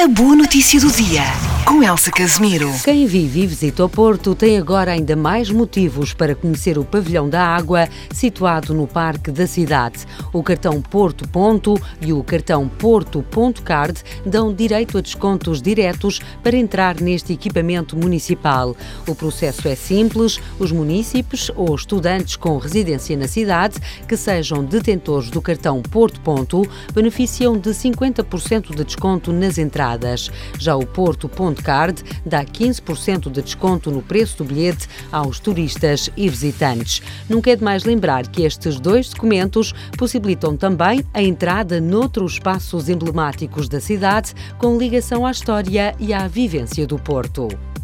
A boa notícia do dia, com Elsa Casimiro. Quem vive e visita o Porto tem agora ainda mais motivos para conhecer o Pavilhão da Água, situado no Parque da cidade. O cartão Porto Ponto e o cartão Porto Ponto Card dão direito a descontos diretos para entrar neste equipamento municipal. O processo é simples: os munícipes ou estudantes com residência na cidade que sejam detentores do cartão Porto Ponto beneficiam de 50% de desconto nas entradas. Já o Porto Ponto Card dá 15% de desconto no preço do bilhete aos turistas e visitantes. Nunca é demais lembrar que estes dois documentos possibilitam também a entrada noutros espaços emblemáticos da cidade com ligação à história e à vivência do Porto.